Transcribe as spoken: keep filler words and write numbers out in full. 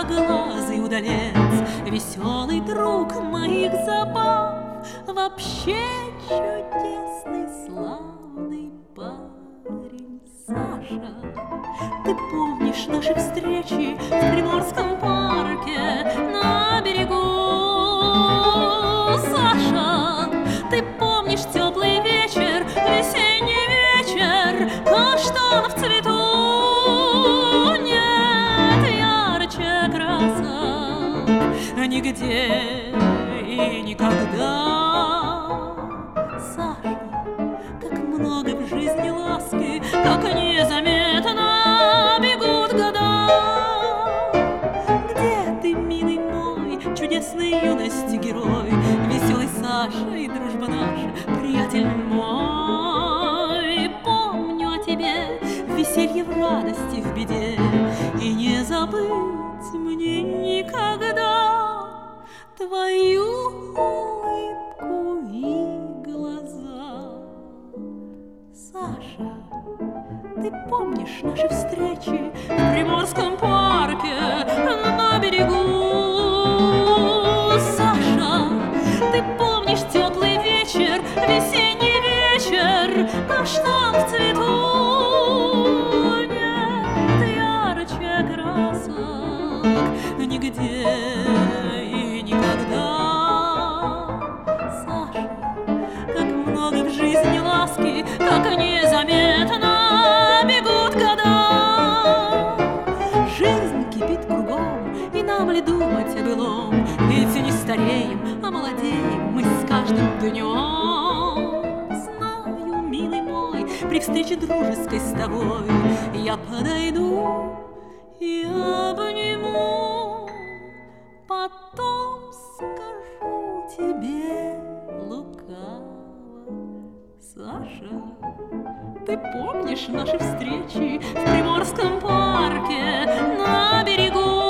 голубоглазый удалец, веселый друг моих забав, вообще чудесный, славный парень. Саша, ты помнишь наши встречи в Приморском парке на берегу? Саша, ты помнишь теплый вечер, весенний вечер, каштан в цвету? Нет ярче красок нигде и никогда. Саша, как много в жизни ласки, как незаметно бегут года. Где ты, милый мой, чудесной юности герой, веселый Саша и дружба наша, приятель мой? Помню о тебе в веселье, в радости, в беде, и не забыть мне никогда твою улыбку и глаза. Саша, ты помнишь наши встречи в Приморском парке на берегу? Саша, ты помнишь теплый вечер, весенний вечер, каштан в цвету? Нет ярче красок нигде и никогда. Саша, как много в жизни ласки, как незаметно бегут года. Жизнь кипит кругом, и нам ли думать о былом? Ведь не стареем, а молодеем мы с каждым днем. Знаю, милый мой, при встрече дружеской с тобой я подойду и обниму, потом скажу тебе лукаво: Саша, ты помнишь наши встречи в Приморском парке на берегу?